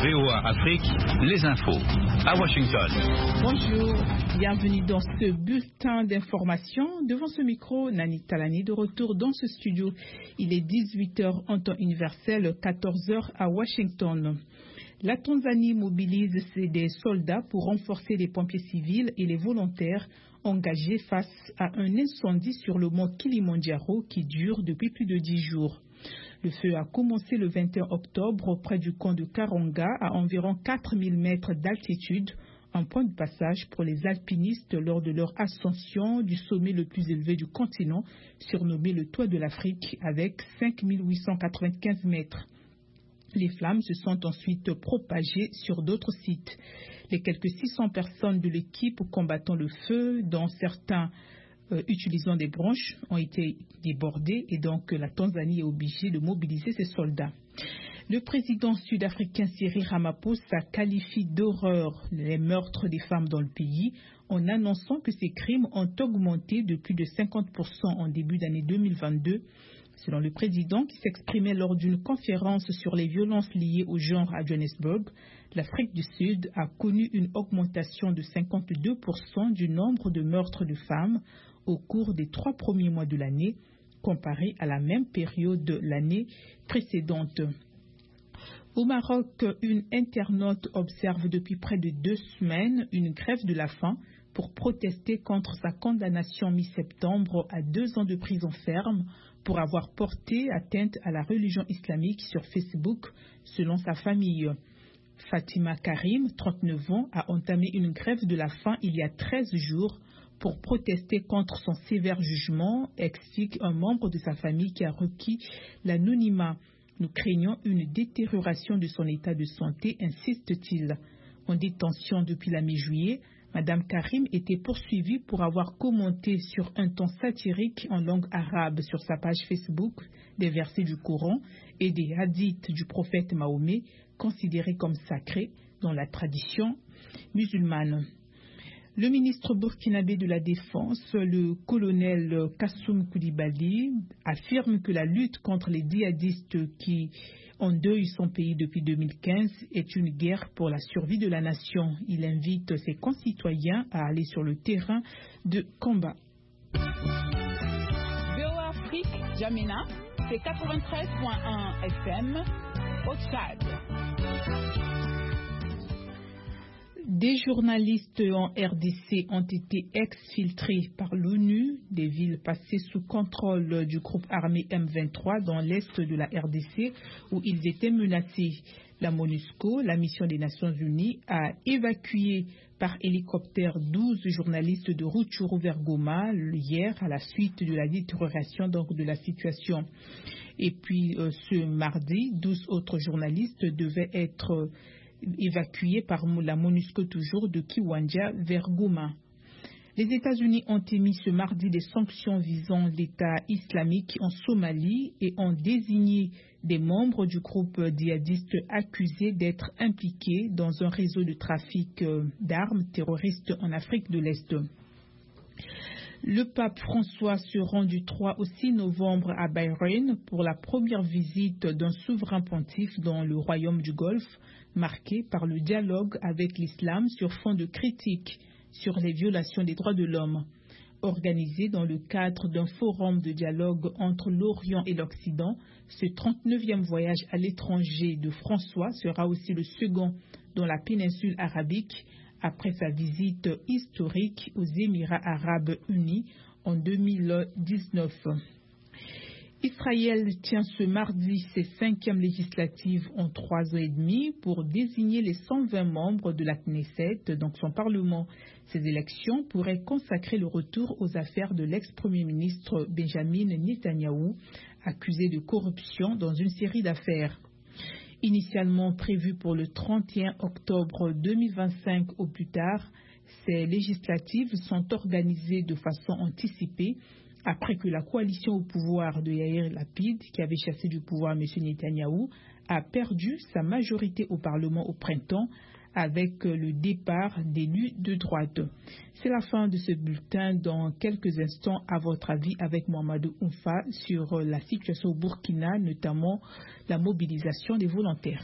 VOA Afrique, les infos à Washington. Bonjour, bienvenue dans ce bulletin d'information. Devant ce micro, Nani Talani de retour dans ce studio. Il est 18h en temps universel, 14h à Washington. La Tanzanie mobilise des soldats pour renforcer les pompiers civils et les volontaires engagés face à un incendie sur le mont Kilimandjaro qui dure depuis plus de 10 jours. Le feu a commencé le 21 octobre près du camp de Karonga à environ 4000 mètres d'altitude, un point de passage pour les alpinistes lors de leur ascension du sommet le plus élevé du continent, surnommé le Toit de l'Afrique avec 5895 mètres. Les flammes se sont ensuite propagées sur d'autres sites. Les quelques 600 personnes de l'équipe combattant le feu, dont certains utilisant des branches, ont été débordées et donc la Tanzanie est obligée de mobiliser ses soldats. Le président sud-africain Cyril Ramaphosa qualifie d'horreur les meurtres des femmes dans le pays en annonçant que ces crimes ont augmenté de plus de 50% en début d'année 2022. Selon le président qui s'exprimait lors d'une conférence sur les violences liées au genre à Johannesburg, l'Afrique du Sud a connu une augmentation de 52% du nombre de meurtres de femmes au cours des 3 premiers mois de l'année, comparé à la même période de l'année précédente. Au Maroc, une internaute observe depuis près de 2 semaines une grève de la faim pour protester contre sa condamnation mi-septembre à 2 ans de prison ferme pour avoir porté atteinte à la religion islamique sur Facebook, selon sa famille. Fatima Karim, 39 ans, a entamé une grève de la faim il y a 13 jours pour protester contre son sévère jugement, explique un membre de sa famille qui a requis l'anonymat. Nous craignons une détérioration de son état de santé, insiste-t-il. En détention depuis la mi-juillet, Madame Karim était poursuivie pour avoir commenté sur un ton satirique en langue arabe sur sa page Facebook des versets du Coran et des hadiths du prophète Mahomet, considérés comme sacrés dans la tradition musulmane. Le ministre burkinabé de la Défense, le colonel Kassoum Koulibaly, affirme que la lutte contre les djihadistes qui endeuillent son pays depuis 2015 est une guerre pour la survie de la nation. Il invite ses concitoyens à aller sur le terrain de combat. VOA Afrique, Jamina, c'est 93.1 FM au Tchad. Des journalistes en RDC ont été exfiltrés par l'ONU des villes passées sous contrôle du groupe armé M23 dans l'est de la RDC où ils étaient menacés. La MONUSCO, la mission des Nations Unies, a évacué par hélicoptère 12 journalistes de Rutshuru vers Goma hier à la suite de la détérioration de la situation. Et puis ce mardi, 12 autres journalistes devaient être évacués par la MONUSCO toujours de Kiwanja vers Goma. Les États-Unis ont émis ce mardi des sanctions visant l'État islamique en Somalie et ont désigné des membres du groupe djihadiste accusés d'être impliqués dans un réseau de trafic d'armes terroristes en Afrique de l'Est. Le pape François se rend du 3 au 6 novembre à Bahreïn pour la première visite d'un souverain pontife dans le royaume du Golfe, marqué par le dialogue avec l'islam sur fond de critiques sur les violations des droits de l'homme. Organisé dans le cadre d'un forum de dialogue entre l'Orient et l'Occident, ce 39e voyage à l'étranger de François sera aussi le second dans la péninsule arabique après sa visite historique aux Émirats arabes unis en 2019. Israël tient ce mardi ses 5e législatives en 3 ans et demi pour désigner les 120 membres de la Knesset, donc son parlement. Ces élections pourraient consacrer le retour aux affaires de l'ex-premier ministre Benjamin Netanyahou, accusé de corruption dans une série d'affaires. Initialement prévues pour le 31 octobre 2025 au plus tard, ces législatives sont organisées de façon anticipée après que la coalition au pouvoir de Yair Lapid, qui avait chassé du pouvoir M. Netanyahou, a perdu sa majorité au Parlement au printemps avec le départ d'élus de droite. C'est la fin de ce bulletin. Dans quelques instants, à votre avis, avec Mohamedou Oumfa sur la situation au Burkina, notamment la mobilisation des volontaires.